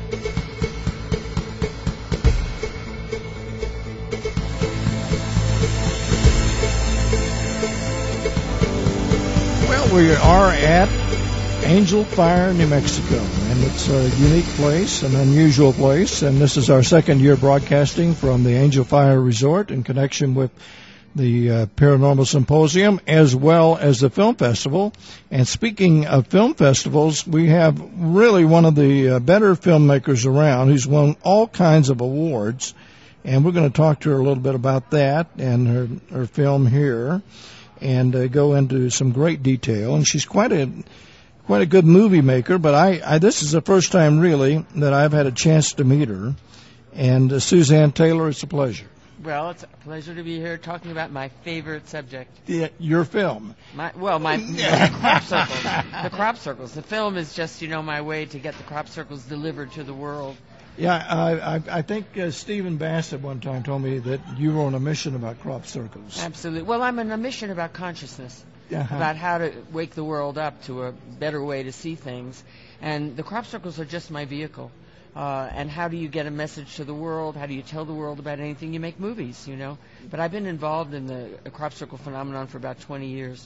Well, we are at Angel Fire, New Mexico, and it's a unique place, an unusual place, and this is our second year broadcasting from the Angel Fire Resort in connection with the Paranormal Symposium as well as the film festival. And speaking of film festivals, we have really one of the better filmmakers around who's won all kinds of awards, and we're going to talk to her a little bit about that and her film here and go into some great detail. And she's quite a good movie maker, but I this is the first time really that I've had a chance to meet her. And Suzanne Taylor, it's a pleasure. Well, it's a pleasure to be here talking about my favorite subject. Your film. The crop circles. The crop circles. The film is just, my way to get the crop circles delivered to the world. Yeah, I think Stephen Bassett one time told me that you were on a mission about crop circles. Absolutely. Well, I'm on a mission about consciousness, about how to wake the world up to a better way to see things. And the crop circles are just my vehicle. And how do you get a message to the world? How do you tell the world about anything? You make movies, But I've been involved in the crop circle phenomenon for about 20 years.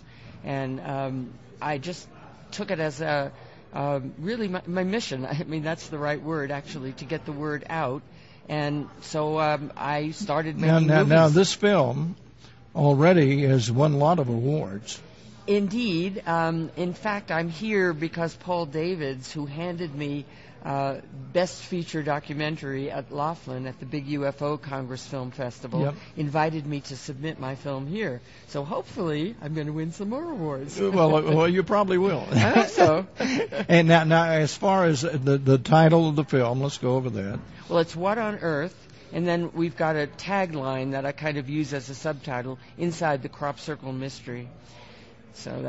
And I just took it as really my mission. I mean, that's the right word, actually, to get the word out. And so I started making movies. Now, this film already has won a lot of awards. Indeed. In fact, I'm here because Paul Davids, who handed me Best Feature Documentary at Laughlin at the Big UFO Congress Film Festival, invited me to submit my film here. So hopefully I'm going to win some more awards. Well, you probably will. I hope so. And now, as far as the title of the film, let's go over that. Well, it's What on Earth? And then we've got a tagline that I kind of use as a subtitle, Inside the Crop Circle Mystery. So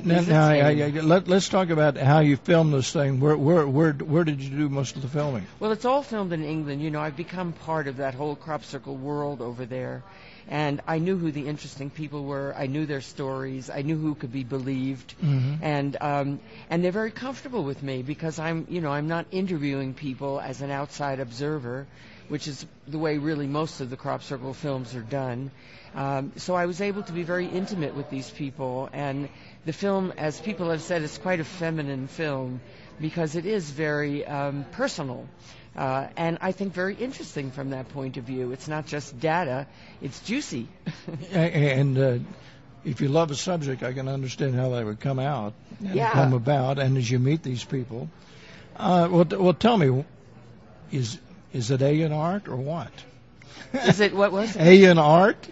let's talk about how you filmed this thing. Where did you do most of the filming? Well, it's all filmed in England. I've become part of that whole crop circle world over there, and I knew who the interesting people were. I knew their stories. I knew who could be believed, and they're very comfortable with me because I'm not interviewing people as an outside observer, which is the way really most of the crop circle films are done. So I was able to be very intimate with these people, and the film, as people have said, is quite a feminine film because it is very personal, and I think very interesting from that point of view. It's not just data, it's juicy. And if you love a subject, I can understand how that would come out and come about, and as you meet these people. Well, tell me, is it A in art or what? Is it, what was it? A in art?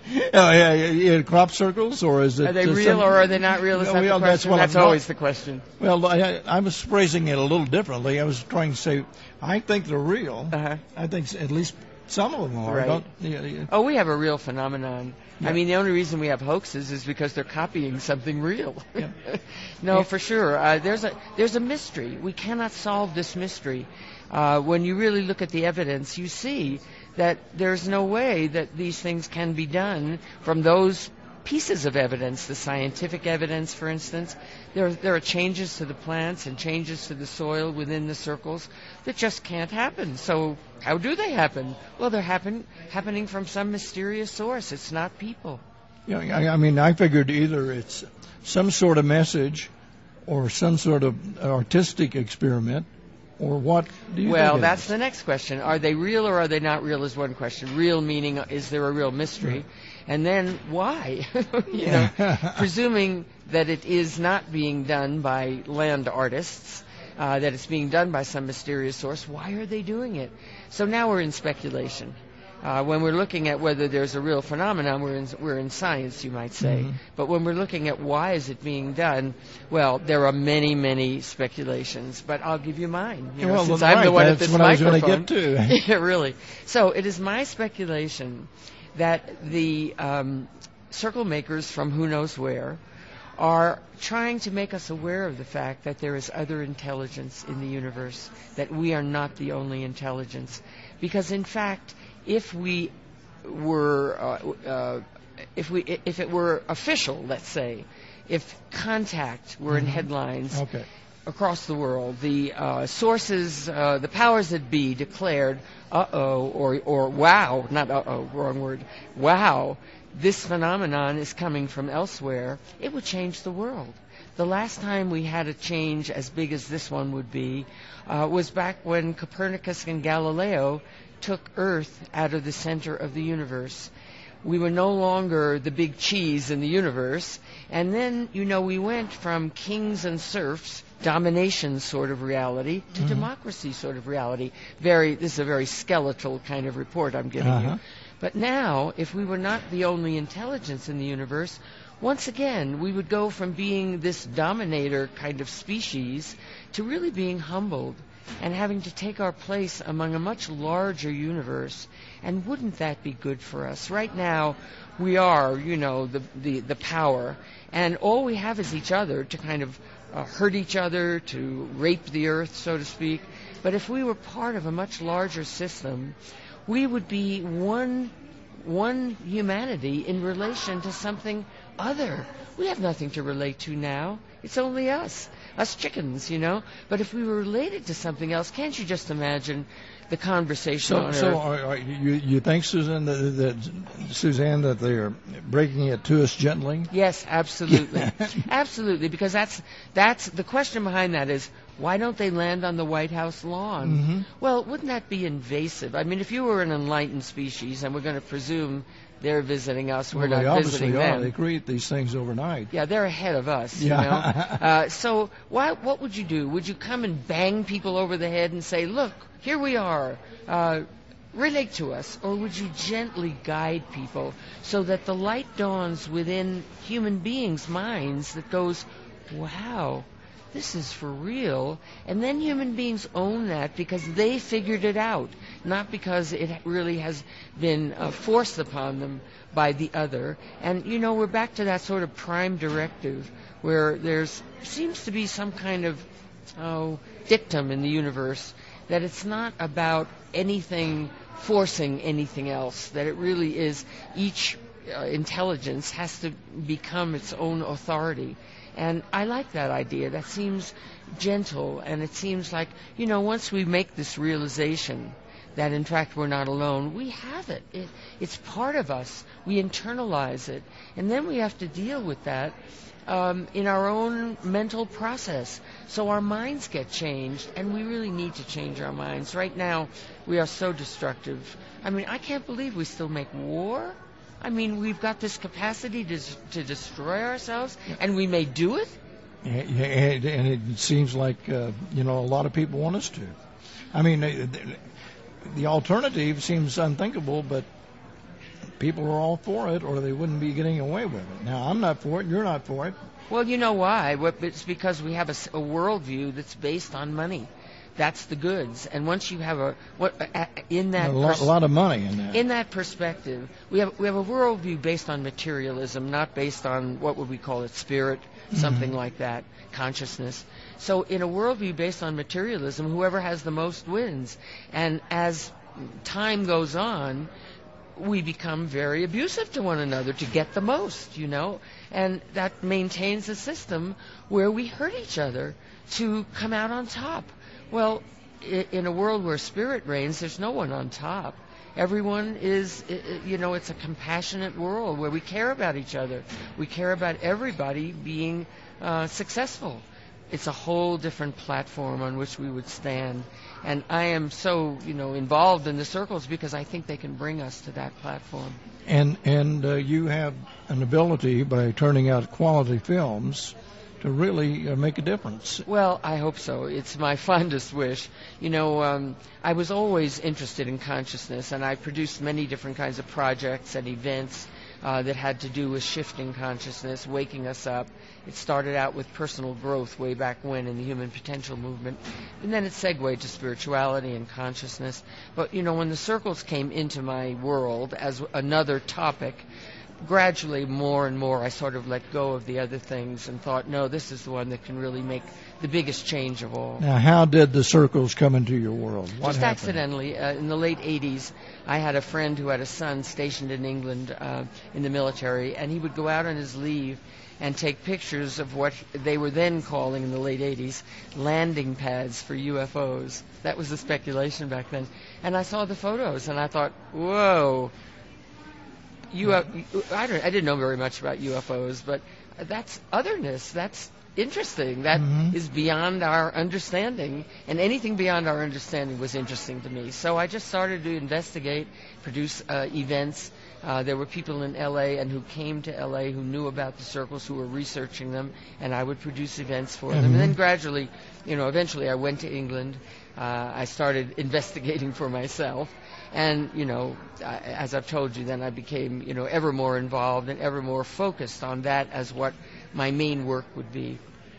In crop circles? Or is it? Are they real or are they not real? Is that the question? That's always the question. Well, I was phrasing it a little differently. I was trying to say, I think they're real. I think at least some of them are. Right. Oh, we have a real phenomenon. Yeah. I mean, the only reason we have hoaxes is because they're copying something real. Yeah. No, for sure. There's a mystery. We cannot solve this mystery. When you really look at the evidence, you see that there's no way that these things can be done from those pieces of evidence, the scientific evidence, for instance. There are changes to the plants and changes to the soil within the circles that just can't happen. So how do they happen? Well, they're happening from some mysterious source. It's not people. I mean, I figured either it's some sort of message or some sort of artistic experiment. Or what do you think? Well, that's the next question. Are they real or are they not real is one question. Real meaning, is there a real mystery? Right. And then why? Presuming that it is not being done by land artists, that it's being done by some mysterious source, why are they doing it? So now we're in speculation. When we're looking at whether there's a real phenomenon, we're in science, you might say. But when we're looking at why is it being done, well, there are many, many speculations. But I'll give you mine. Since I'm the one at this microphone. That's what I was going to get to. Yeah, really. So it is my speculation that the circle makers from who knows where are trying to make us aware of the fact that there is other intelligence in the universe, that we are not the only intelligence. Because, in fact, if it were official, let's say, if contact were in headlines, across the world, the sources, the powers that be declared, or wow, not wrong word, wow, this phenomenon is coming from elsewhere, it would change the world. The last time we had a change as big as this one would be was back when Copernicus and Galileo took Earth out of the center of the universe. We were no longer the big cheese in the universe. And then, we went from kings and serfs, domination sort of reality, to democracy sort of reality. This is a very skeletal kind of report I'm giving you. But now, if we were not the only intelligence in the universe, once again, we would go from being this dominator kind of species to really being humbled and having to take our place among a much larger universe. And wouldn't that be good for us? Right now, we are, the power, and all we have is each other to kind of hurt each other, to rape the earth, so to speak. But if we were part of a much larger system, we would be one humanity in relation to something other. We have nothing to relate to now. It's only us chickens, But if we were related to something else, can't you just imagine the conversation on Earth? So you think, Suzanne, that they are breaking it to us gently? Yes, absolutely. Absolutely, because that's the question behind that is, why don't they land on the White House lawn? Well, wouldn't that be invasive? I mean, if you were an enlightened species, and we're going to presume they're visiting us, we're not visiting them. They create these things overnight. Yeah, they're ahead of us, So what would you do? Would you come and bang people over the head and say, look, here we are, relate to us? Or would you gently guide people so that the light dawns within human beings' minds that goes, wow, this is for real, and then human beings own that because they figured it out, not because it really has been forced upon them by the other. And, we're back to that sort of prime directive where seems to be some kind of dictum in the universe that it's not about anything forcing anything else, that it really is each intelligence has to become its own authority. And I like that idea. That seems gentle, and it seems like, once we make this realization that, in fact, we're not alone, we have it. It's part of us. We internalize it. And then we have to deal with that in our own mental process. So our minds get changed, and we really need to change our minds. Right now, we are so destructive. I mean, I can't believe we still make war. I mean, we've got this capacity to destroy ourselves, and we may do it. And it seems like, a lot of people want us to. I mean, the alternative seems unthinkable, but people are all for it, or they wouldn't be getting away with it. Now, I'm not for it, you're not for it. Well, you know why? It's because we have a worldview that's based on money. That's the goods. And once you have a lot of money in that. In that perspective, we have a worldview based on materialism, not based on what would we call it, spirit, something like that, consciousness. So in a worldview based on materialism, whoever has the most wins. And as time goes on, we become very abusive to one another to get the most, and that maintains a system where we hurt each other to come out on top. Well, in a world where spirit reigns, there's no one on top. Everyone is, it's a compassionate world where we care about each other. We care about everybody being successful. It's a whole different platform on which we would stand. And I am so, involved in the circles because I think they can bring us to that platform. And you have an ability by turning out quality films to really make a difference. Well, I hope so. It's my fondest wish. I was always interested in consciousness, and I produced many different kinds of projects and events that had to do with shifting consciousness, waking us up. It started out with personal growth way back when in the Human Potential Movement, and then it segued to spirituality and consciousness. But, when the circles came into my world as another topic, gradually, more and more, I sort of let go of the other things and thought, no, this is the one that can really make the biggest change of all. Now, how did the circles come into your world? What Just happened? Accidentally. In the late 80s, I had a friend who had a son stationed in England in the military, and he would go out on his leave, and take pictures of what they were then calling in the late 80s landing pads for UFOs. That was the speculation back then. And I saw the photos and I thought, whoa, I didn't know very much about UFOs, but that's otherness. That's interesting. That is beyond our understanding, and anything beyond our understanding was interesting to me. So I just started to investigate, produce events. There were people in L.A. and who came to L.A. who knew about the circles, who were researching them, and I would produce events for them. And then gradually, eventually I went to England. I started investigating for myself. And, as I've told you, then I became, ever more involved and ever more focused on that as what my main work would be.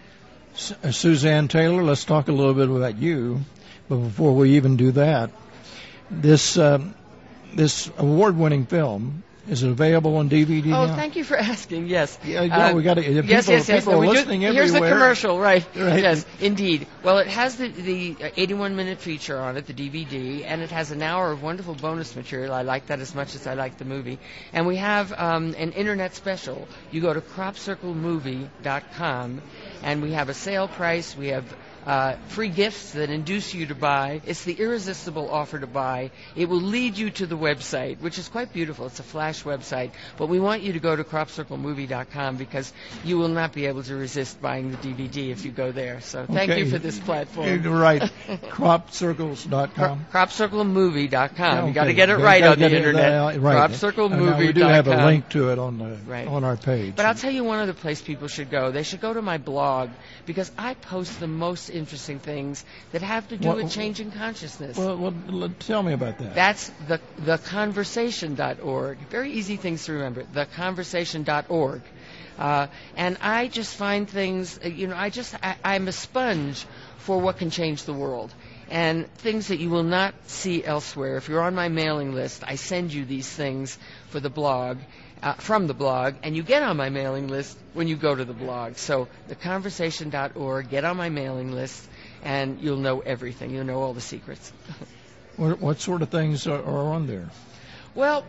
Suzanne Taylor, let's talk a little bit about you. But before we even do that, this award-winning film, is it available on DVD now? Oh, thank you for asking. Yes. Yeah, we got to. Yes. People are listening everywhere. Here's the commercial, right? Yes, indeed. Well, it has the 81-minute feature on it, the DVD, and it has an hour of wonderful bonus material. I like that as much as I like the movie. And we have an internet special. You go to cropcirclemovie.com, and we have a sale price. We have free gifts that induce you to buy. It's the irresistible offer to buy. It will lead you to the website, which is quite beautiful. It's a flash website. But we want you to go to cropcirclemovie.com because you will not be able to resist buying the DVD if you go there. So thank you for this platform. Right. Cropcircles.com. Cropcirclemovie.com. You got to get it right on the internet. Right. Cropcirclemovie.com. We do have a link to it on our page. But I'll tell you one other place people should go. They should go to my blog because I post the most interesting things that have to do with changing consciousness. Well, tell me about that. That's theconversation.org. Very easy things to remember. Theconversation.org. And I just find things, I'm a sponge for what can change the world. And things that you will not see elsewhere. If you're on my mailing list, I send you these things for the blog. From the blog, and you get on my mailing list when you go to the blog. So theconversation.org, get on my mailing list, and you'll know everything. You'll know all the secrets. What sort of things are on there? Well,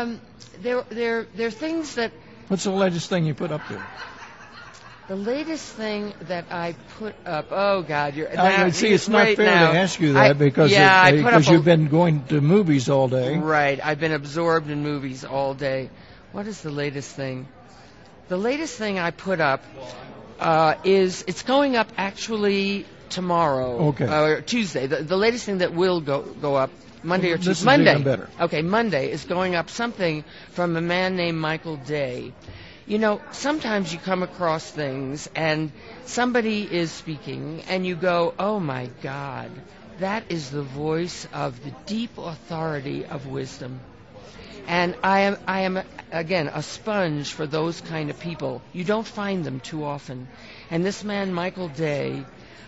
there are things that... What's the latest thing you put up there? The latest thing that I put up... Oh, God, you're... It's not fair to ask you that because you've been going to movies all day. Right, I've been absorbed in movies all day. What is the latest thing? The latest thing I put up it's going up actually tomorrow. Okay. Or Tuesday. The latest thing that will go up Monday or Tuesday. This is Monday. Even better. Okay, Monday is going up something from a man named Michael Day. Sometimes you come across things and somebody is speaking and you go, oh my God, that is the voice of the deep authority of wisdom. And I am again a sponge for those kind of people. You don't find them too often. And this man, Michael Day,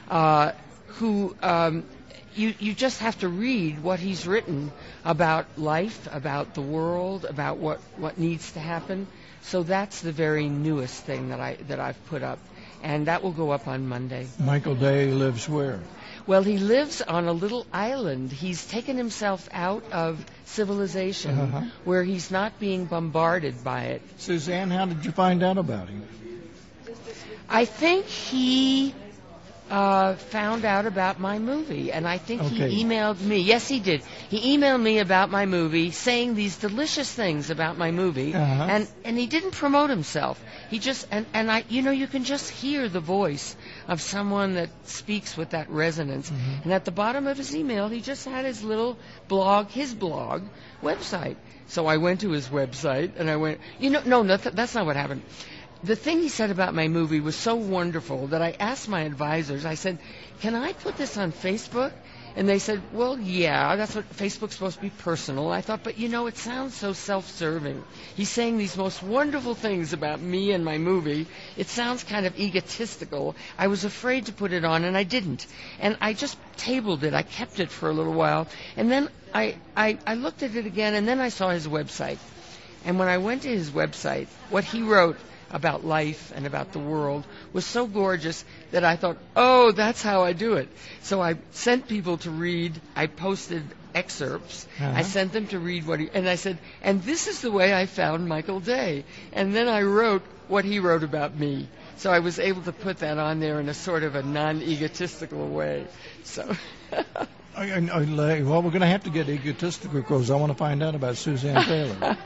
who you just have to read what he's written about life, about the world, about what needs to happen. So that's the very newest thing that I've put up, and that will go up on Monday. Michael Day lives where? Well, he lives on a little island. He's taken himself out of civilization where he's not being bombarded by it. Suzanne, how did you find out about him? I think he found out about my movie, and I think he emailed me. Yes, he did. He emailed me about my movie, saying these delicious things about my movie, and he didn't promote himself. He just and I, you can just hear the voice of someone that speaks with that resonance. And at the bottom of his email, he just had his little blog, his blog website. So I went to his website, and I went, that's not what happened. The thing he said about my movie was so wonderful that I asked my advisors, I said, can I put this on Facebook? And they said, well, yeah, that's what Facebook's supposed to be, personal. I thought, but it sounds so self-serving. He's saying these most wonderful things about me and my movie. It sounds kind of egotistical. I was afraid to put it on, and I didn't. And I just tabled it. I kept it for a little while. And then I looked at it again, and then I saw his website. And when I went to his website, what he wrote about life and about the world was so gorgeous that I thought, oh, that's how I do it. So I sent people to read. I posted excerpts. I sent them to read and I said, and this is the way I found Michael Day. And then I wrote what he wrote about me. So I was able to put that on there in a sort of a non-egotistical way. So. Well, we're going to have to get egotistical because I want to find out about Suzanne Taylor.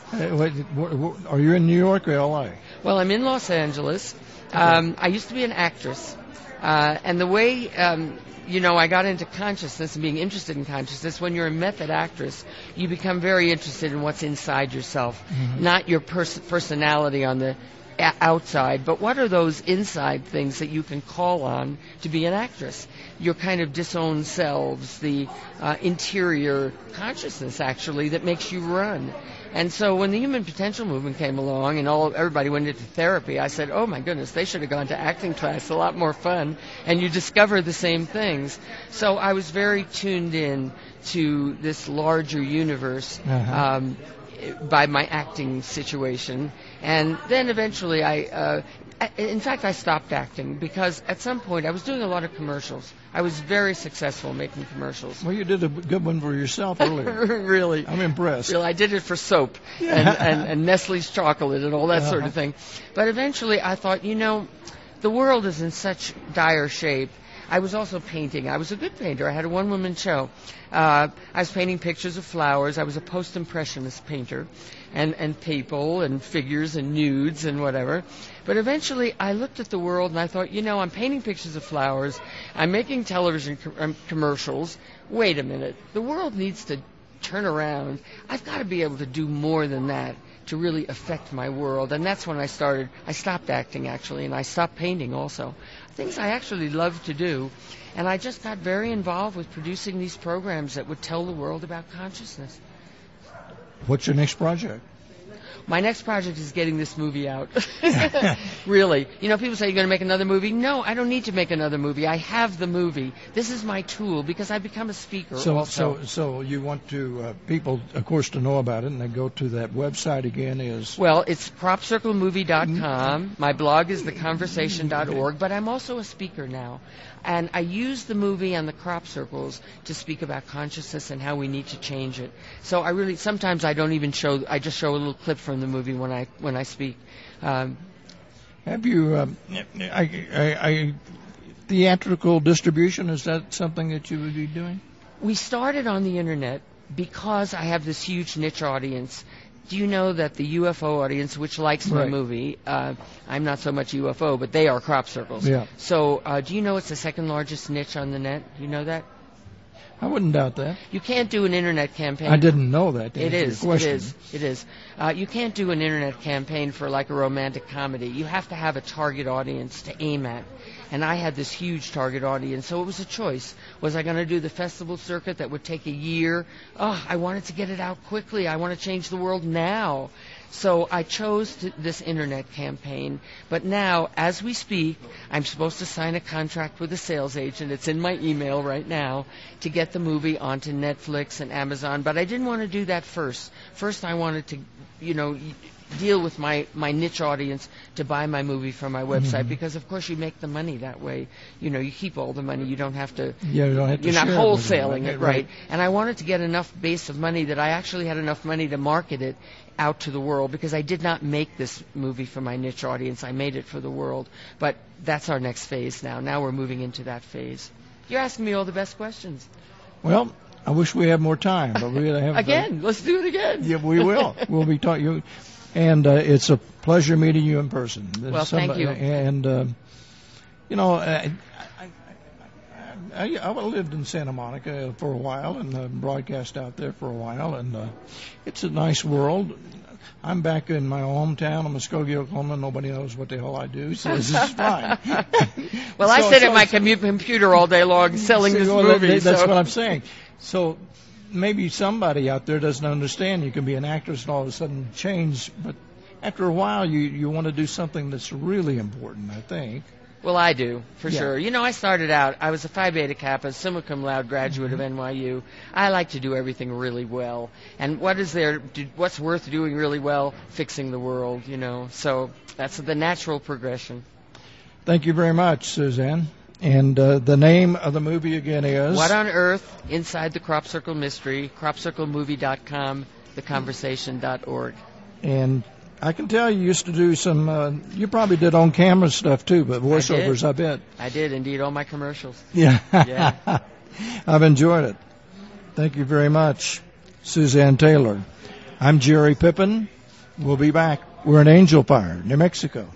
Are you in New York or L.A.? Well, I'm in Los Angeles. Okay. I used to be an actress. And the way, I got into consciousness and being interested in consciousness, when you're a method actress, you become very interested in what's inside yourself, not your personality on the outside, but what are those inside things that you can call on to be an actress? Your kind of disowned selves, the interior consciousness, actually, that makes you run. And so when the Human Potential Movement came along and everybody went into therapy, I said, oh, my goodness, they should have gone to acting class, a lot more fun, and you discover the same things. So I was very tuned in to this larger universe by my acting situation. And then eventually I stopped acting because at some point I was doing a lot of commercials. I was very successful making commercials. Well, you did a good one for yourself earlier. Really. I'm impressed. Really, I did it for soap and Nestle's chocolate and all that sort of thing. But eventually I thought, the world is in such dire shape. I was also painting. I was a good painter. I had a one-woman show. I was painting pictures of flowers. I was a post-impressionist painter and people and figures and nudes and whatever. But eventually I looked at the world and I thought, I'm painting pictures of flowers. I'm making television commercials. Wait a minute. The world needs to turn around. I've got to be able to do more than that to really affect my world. And that's when I stopped acting, actually, and I stopped painting also. Things I actually love to do. And I just got very involved with producing these programs that would tell the world about consciousness. What's your next project? My next project is getting this movie out. Really. People say, you're going to make another movie? No, I don't need to make another movie. I have the movie. This is my tool because I've become a speaker also. So you want to people, of course, to know about it, and they go to that website again is? Well, it's cropcirclemovie.com. My blog is theconversation.org, but I'm also a speaker now. And I use the movie and the crop circles to speak about consciousness and how we need to change it. So sometimes I don't even I just show a little clip from the movie when I speak. Have you theatrical distribution? Is that something that you would be doing? We started on the internet because I have this huge niche audience. Do you know that the UFO audience, which likes my movie, I'm not so much UFO, but they are crop circles. Yeah. So do you know it's the second largest niche on the net? Do you know that? I wouldn't doubt that. You can't do an internet campaign. I didn't know that. It is. You can't do an internet campaign for like a romantic comedy. You have to have a target audience to aim at. And I had this huge target audience, so it was a choice. Was I going to do the festival circuit that would take a year? Oh, I wanted to get it out quickly. I want to change the world now. So I chose this internet campaign. But now, as we speak, I'm supposed to sign a contract with a sales agent. It's in my email right now to get the movie onto Netflix and Amazon. But I didn't want to do that first. First, I wanted to, deal with my niche audience to buy my movie from my website because, of course, you make the money that way. You keep all the money. You don't have to. Yeah, you don't have to. You're not wholesaling it, right? And I wanted to get enough base of money that I actually had enough money to market it out to the world because I did not make this movie for my niche audience. I made it for the world. But that's our next phase now. Now we're moving into that phase. You're asking me all the best questions. Well, I wish we had more time, but we have again. Let's do it again. Yeah, we will. We'll be talking you, and it's a pleasure meeting you in person. Well, thank you. And I lived in Santa Monica for a while and broadcast out there for a while, and it's a nice world. I'm back in my hometown of Muskogee, Oklahoma. Nobody knows what the hell I do, so this is fine. Well, I sit at my computer all day long selling this movie. That's what I'm saying. So maybe somebody out there doesn't understand you can be an actress and all of a sudden change, but after a while you want to do something that's really important, I think. Well, I do, for Yeah. sure. You know, I started out, I was a Phi Beta Kappa, summa cum laude graduate of NYU. I like to do everything really well. And what's worth doing really well? Fixing the world, you know. So that's the natural progression. Thank you very much, Suzanne. And the name of the movie again is? What on Earth? Inside the Crop Circle Mystery, cropcirclemovie.com, theconversation.org. And I can tell you used to do some, you probably did on-camera stuff too, but voiceovers, I bet. I did, indeed, all my commercials. Yeah. Yeah. I've enjoyed it. Thank you very much, Suzanne Taylor. I'm Jerry Pippin. We'll be back. We're in Angel Fire, New Mexico.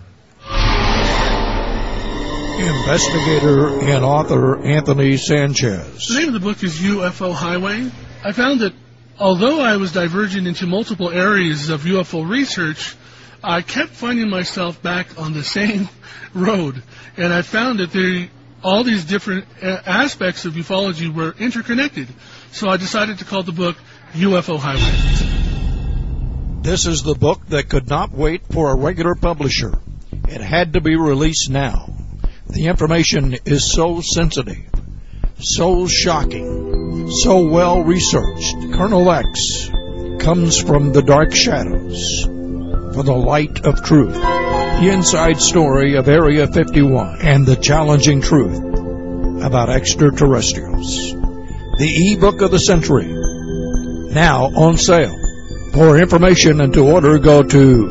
Investigator and author Anthony Sanchez. The name of the book is UFO Highway. I found that although I was diverging into multiple areas of UFO research, I kept finding myself back on the same road. And I found that all these different aspects of ufology were interconnected. So I decided to call the book UFO Highway. This is the book that could not wait for a regular publisher. It had to be released now. The information is so sensitive, so shocking, so well researched. Colonel X comes from the dark shadows for the light of truth. The inside story of Area 51 and the challenging truth about extraterrestrials. The e-book of the century, now on sale. For information and to order, go to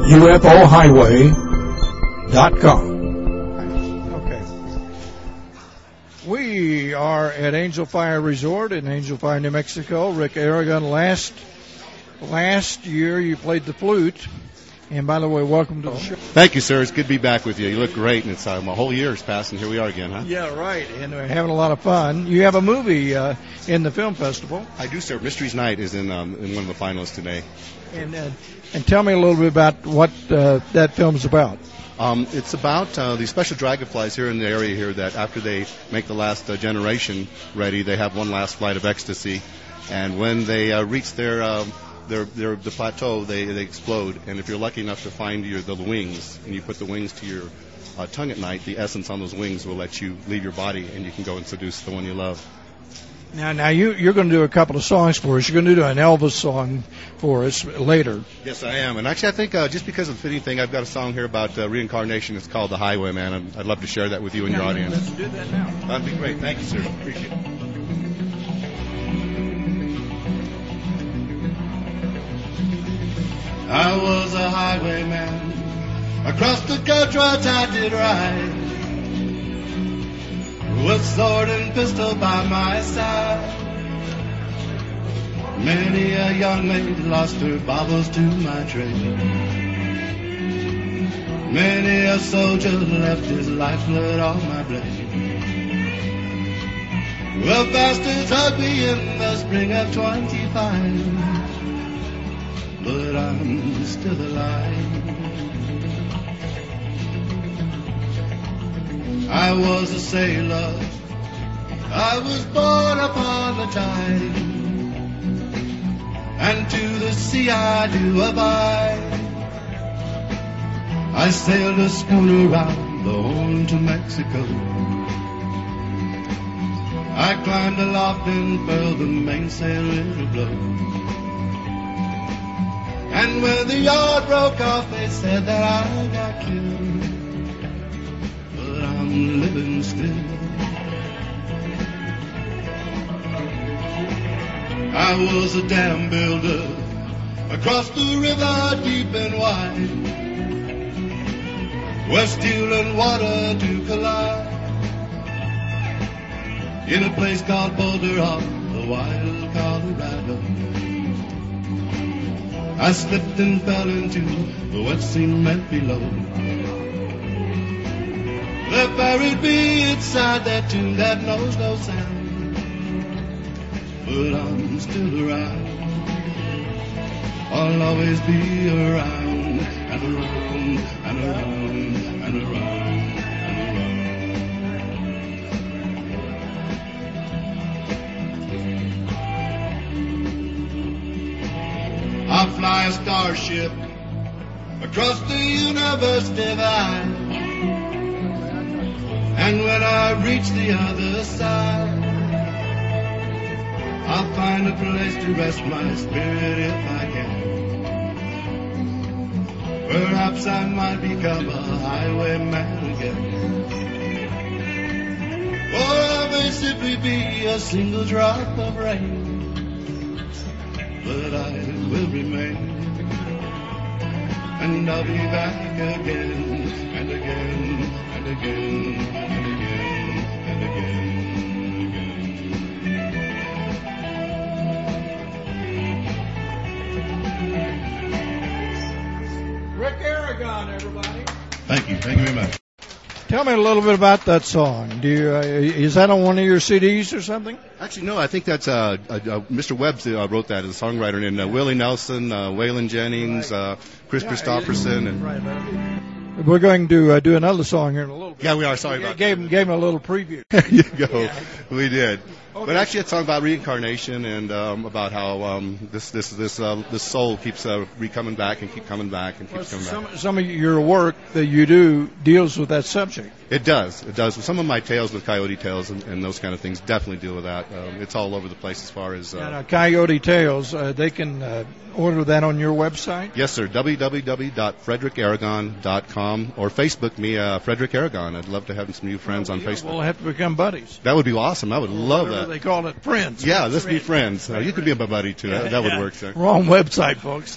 ufohighway.com. We are at Angel Fire Resort in Angel Fire, New Mexico. Rick Aragon, last year you played the flute. And by the way, welcome to the show. Thank you, sir. It's good to be back with you. You look great, and it's a whole year has passed, and here we are again, huh? Yeah, right. And we're having a lot of fun. You have a movie in the film festival. I do, sir. Mysteries Night is in one of the finalists today. And tell me a little bit about what that film's about. It's about these special dragonflies here in the area here that after they make the last generation ready, they have one last flight of ecstasy, and when they reach the plateau, they explode. And if you're lucky enough to find the wings, and you put the wings to your tongue at night, the essence on those wings will let you leave your body, and you can go and seduce the one you love. Now you're going to do a couple of songs for us. You're going to do an Elvis song for us later. Yes, I am. And actually, I think just because of the fitting thing, I've got a song here about reincarnation. It's called The Highwayman, and I'd love to share that with you and your audience. Let's do that now. That'd be great. Thank you, sir. Appreciate it. I was a highwayman. Across the country I did ride, with sword and pistol by my side. Many a young maid lost her baubles to my trade. Many a soldier left his lifeblood on my blade. Well, bastards hugged me in the spring of 25, but I'm still alive. I was a sailor, I was born upon the tide, and to the sea I do abide. I sailed a schooner round the Horn to Mexico. I climbed aloft and felt the mainsail in a blow. And when the yard broke off, they said that I got killed. But I'm living still. I was a dam builder across the river deep and wide, where steel and water do collide, in a place called Boulder on the wild Colorado. I slipped and fell into the wet cement below. They buried me inside that tomb that knows no sound, but I'm still around. I'll always be around and around and around and around and around. I'll fly a starship across the universe divide, And when I reach the other side, I'll find a place to rest my spirit if I can. Perhaps I might become a highwayman again. Or I may simply be a single drop of rain, but I will remain, and I'll be back again and again and again and again and again. Rick Aragon, everybody. Thank you very much. Tell me a little bit about that song. Do you is that on one of your CDs or something? Actually, no. I think that's Mr. Webb wrote that as a songwriter, and Willie Nelson, Waylon Jennings, Chris Christopherson, and right. We're going to do another song here in a little bit. yeah, we are. Sorry about Gave him a little preview. There you go. Yeah. We did. Okay. But actually, it's a song about reincarnation and about how this soul keeps coming back and keeps coming back. Some of your work that you do deals with that subject. It does. It does. Some of my tales with Coyote Tales and those kind of things definitely deal with that. It's all over the place as far as. Coyote Tales, they can order that on your website? Yes, sir. www.frederickaragon.com or Facebook me, Frederick Aragon. I'd love to have some new friends on Facebook. We'll have to become buddies. That would be awesome. I would love that. They call it friends. Yeah, let's be friends. You could be my buddy, too. That would work, sir. Wrong website, folks.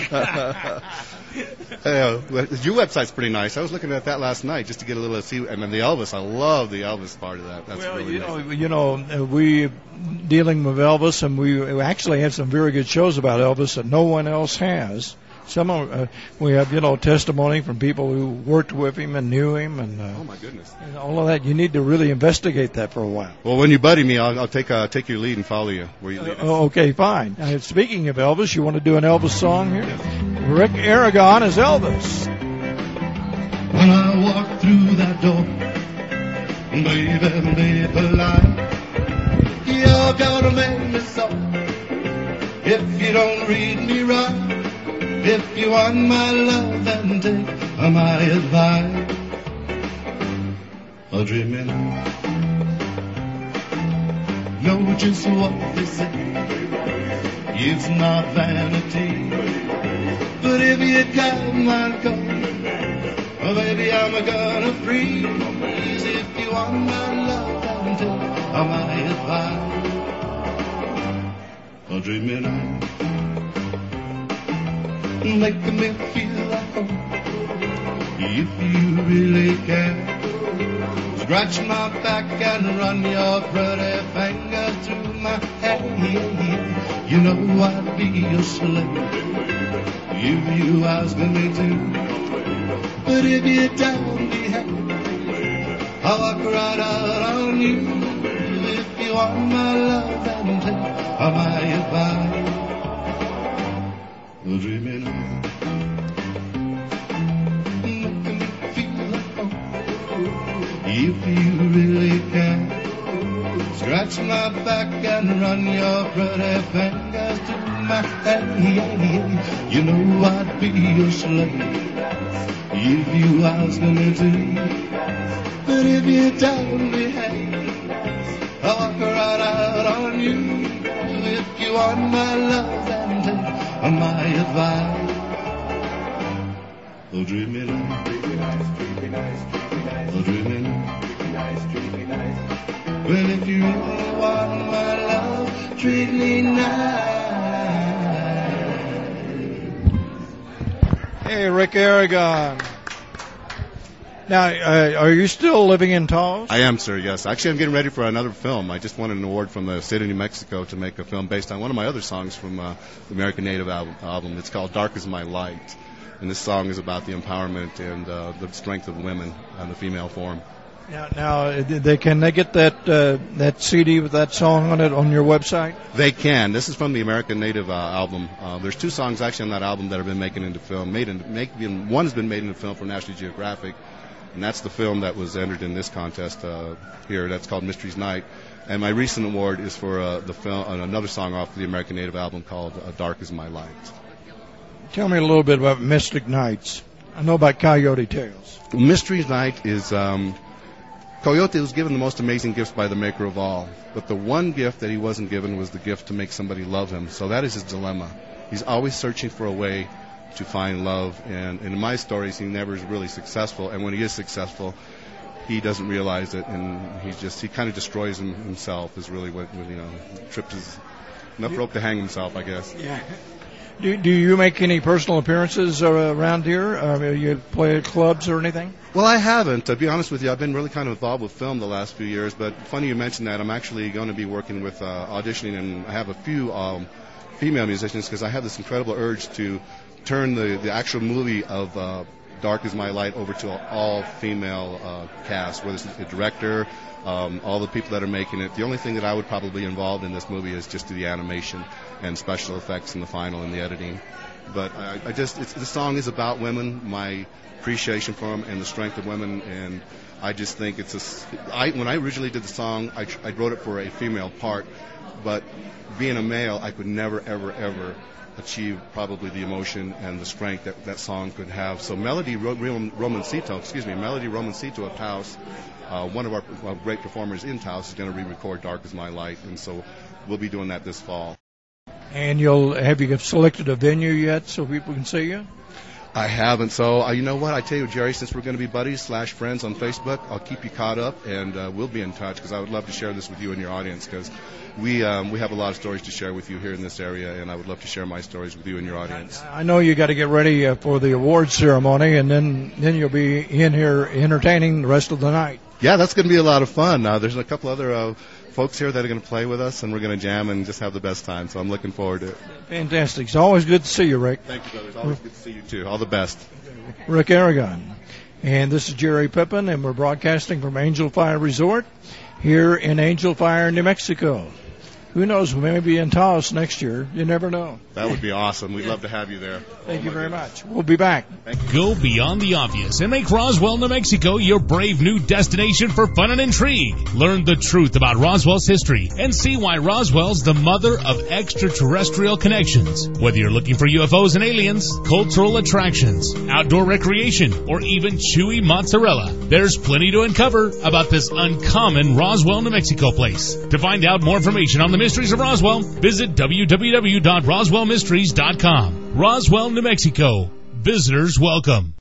Your website's pretty nice. I was looking at that last night just to get a little see. And then the Elvis, I love the Elvis part of that. That's really nice. We dealing with Elvis, and we actually have some very good shows about Elvis that no one else has. We have testimony from people who worked with him and knew him, and oh my goodness, and all of that. You need to really investigate that for a while. Well, when you buddy me, I'll take your lead and follow you where you lead us. Okay, fine. Speaking of Elvis, you want to do an Elvis song here? Yes. Rick Aragon is Elvis. When I walk through that door, baby, be polite. You're gonna make me so if you don't read me right. If you want my love, then take my advice. Dreaming, know just what they say. It's not vanity, but if you come and go, oh baby, I'm gonna freeze. If you want my love, then take my advice. Dreaming, making me feel at home. If you really care, scratch my back and run your pretty finger through my hair. You know I'd be your slave if you asked me to. But if you don't behave, I'll walk right out on you. If you want my love, then take my advice. Dreaming on, making me feel at home. If you really can, scratch my back and run your pretty fingers through my hair. You know I'd be your slave if you asked me to. But if you don't behave, I'll walk right out on you. If you want my love, then take my advice. Dreaming on, dreaming on. Well, if you really want my love, treat me nice. Hey, Rick Aragon. Now, are you still living in Taos? I am, sir, yes. Actually, I'm getting ready for another film. I just won an award from the state of New Mexico to make a film based on one of my other songs from the American Native album. It's called Dark Is My Light. And this song is about the empowerment and the strength of women in the female form. Now, can they get that CD with that song on it on your website? They can. This is from the American Native album. There's two songs actually on that album that have been making into film. One has been made into film for National Geographic, and that's the film that was entered in this contest here. That's called Mysteries Night. And my recent award is for the film, another song off the American Native album called Dark Is My Light. Tell me a little bit about Mystic Nights. I know about Coyote Tales. Mysteries Night is Coyote was given the most amazing gifts by the Maker of all, but the one gift that he wasn't given was the gift to make somebody love him. So that is his dilemma. He's always searching for a way to find love, and in my stories, he never is really successful. And when he is successful, he doesn't realize it, and he kind of destroys himself. Is really what trips his enough rope to hang himself, I guess. Yeah. Do you make any personal appearances around here? You play at clubs or anything? Well, I haven't. To be honest with you, I've been really kind of involved with film the last few years. But funny you mentioned that. I'm actually going to be working with auditioning, and I have a few female musicians because I have this incredible urge to turn the actual movie of Dark Is My Light over to an all-female cast, whether it's the director, all the people that are making it. The only thing that I would probably be involved in this movie is just the animation and special effects in the final and the editing. But the song is about women, my appreciation for them and the strength of women, and I just think when I originally did the song, I wrote it for a female part, but being a male, I could never, ever, ever achieve probably the emotion and the strength that song could have. So Melody Romancito of Taos, one of our great performers in Taos, is going to re-record Dark Is My Light, and so we'll be doing that this fall. And have you selected a venue yet so people can see you? I haven't. So you know what? I tell you, Jerry, since we're going to be buddies / friends on Facebook, I'll keep you caught up, and we'll be in touch because I would love to share this with you and your audience because we have a lot of stories to share with you here in this area, and I would love to share my stories with you and your audience. I know you got to get ready for the awards ceremony, and then you'll be in here entertaining the rest of the night. Yeah, that's going to be a lot of fun. There's a couple other folks here that are going to play with us, and we're going to jam and just have the best time. So I'm looking forward to it. Fantastic. It's always good to see you, Rick. Thank you, brother. It's always good to see you, too. All the best. Rick Aragon. And this is Jerry Pippin, and we're broadcasting from Angel Fire Resort here in Angel Fire, New Mexico. Who knows, we may be in Taos next year. You never know. That would be awesome. We'd love to have you there. Thank you very much. We'll be back. Go beyond the obvious and make Roswell, New Mexico your brave new destination for fun and intrigue. Learn the truth about Roswell's history and see why Roswell's the mother of extraterrestrial connections. Whether you're looking for UFOs and aliens, cultural attractions, outdoor recreation, or even chewy mozzarella, there's plenty to uncover about this uncommon Roswell, New Mexico place. To find out more information on the Mysteries of Roswell, visit www.roswellmysteries.com. Roswell, New Mexico. Visitors welcome.